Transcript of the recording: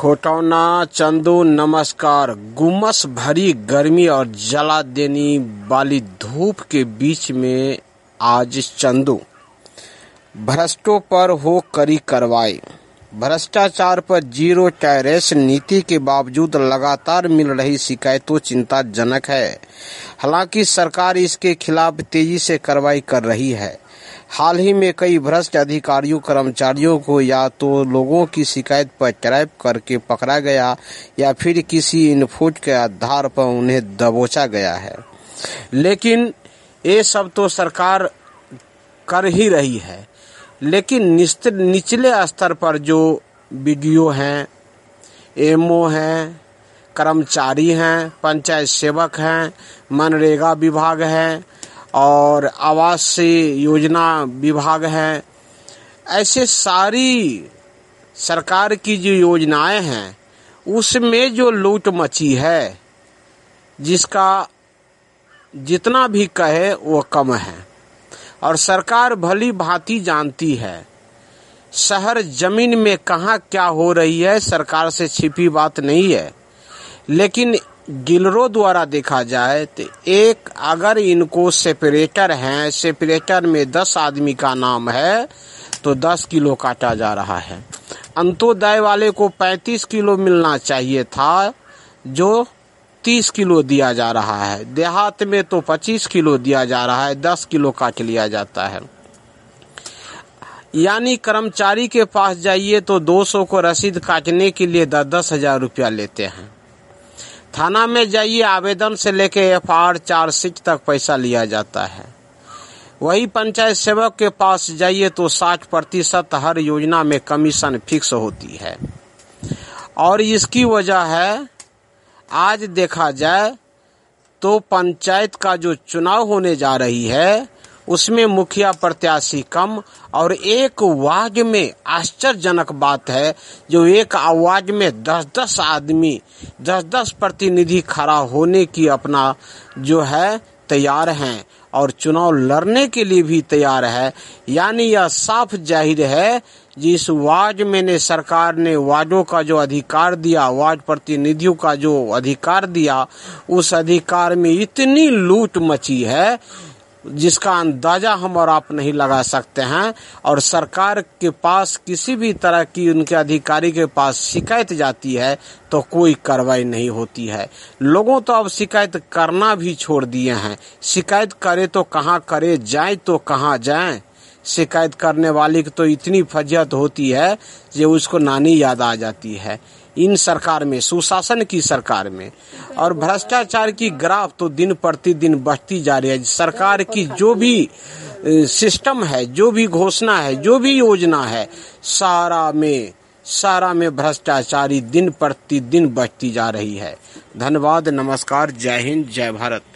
खोटौना चंदू नमस्कार। गुमस भरी गर्मी और जला देने वाली धूप के बीच में आज चंदू भ्रष्टों पर हो कड़ी कार्रवाई। भ्रष्टाचार पर जीरो टॉलरेंस नीति के बावजूद लगातार मिल रही शिकायतों चिंताजनक है। हालांकि सरकार इसके खिलाफ तेजी से कार्रवाई कर रही है। हाल ही में कई भ्रष्ट अधिकारियों कर्मचारियों को या तो लोगों की शिकायत पर ट्रैप करके पकड़ा गया या फिर किसी इनपुट के आधार पर उन्हें दबोचा गया है। लेकिन ये सब तो सरकार कर ही रही है, लेकिन निचले स्तर पर जो बीडीओ हैं, एमओ हैं, कर्मचारी हैं, पंचायत सेवक हैं, मनरेगा विभाग है और आवास योजना विभाग है, ऐसे सारी सरकार की जो योजनाएं हैं उसमें जो लूट मची है, जिसका जितना भी कहे वो कम है। और सरकार भली भांति जानती है शहर जमीन में कहाँ क्या हो रही है, सरकार से छिपी बात नहीं है। लेकिन डीलरों द्वारा देखा जाए तो एक अगर इनको सेपरेटर हैं, सेपरेटर में 10 आदमी का नाम है तो 10 किलो काटा जा रहा है। अंत्योदय वाले को 35 किलो मिलना चाहिए था, जो 30 किलो दिया जा रहा है। देहात में तो 25 किलो दिया जा रहा है, 10 किलो काट लिया जाता है। यानी कर्मचारी के पास जाइए तो 200 को रसीद काटने के लिए 10-10 हजार रुपया लेते हैं। थाना में जाइए, आवेदन से लेके एफआईआर चार्जशीट तक पैसा लिया जाता है। वही पंचायत सेवक के पास जाइए तो 60% हर योजना में कमीशन फिक्स होती है। और इसकी वजह है, आज देखा जाए तो पंचायत का जो चुनाव होने जा रही है उसमें मुखिया प्रत्याशी कम, और एक वार्ड में आश्चर्यजनक बात है जो एक वार्ड में 10-10 आदमी 10-10 प्रतिनिधि खड़ा होने की अपना जो है तैयार हैं और चुनाव लड़ने के लिए भी तैयार है। यानी यह साफ जाहिर है जिस वार्ड में ने सरकार ने वार्डों का जो अधिकार दिया, वार्ड प्रतिनिधियों का जो अधिकार दिया, उस अधिकार में इतनी लूट मची है जिसका अंदाजा हम और आप नहीं लगा सकते हैं। और सरकार के पास किसी भी तरह की उनके अधिकारी के पास शिकायत जाती है तो कोई कार्रवाई नहीं होती है। लोगों तो अब शिकायत करना भी छोड़ दिए हैं। शिकायत करे तो कहाँ करे, जाए तो कहाँ जाए। शिकायत करने वाली की तो इतनी फजीहत होती है जो उसको नानी याद आ जाती है। इन सरकार में, सुशासन की सरकार में, और भ्रष्टाचार की ग्राफ तो दिन प्रतिदिन बढ़ती जा रही है। सरकार की जो भी सिस्टम है, जो भी घोषणा है, जो भी योजना है, सारा में भ्रष्टाचारी दिन प्रतिदिन बढ़ती जा रही है। धन्यवाद, नमस्कार, जय हिंद, जय भारत।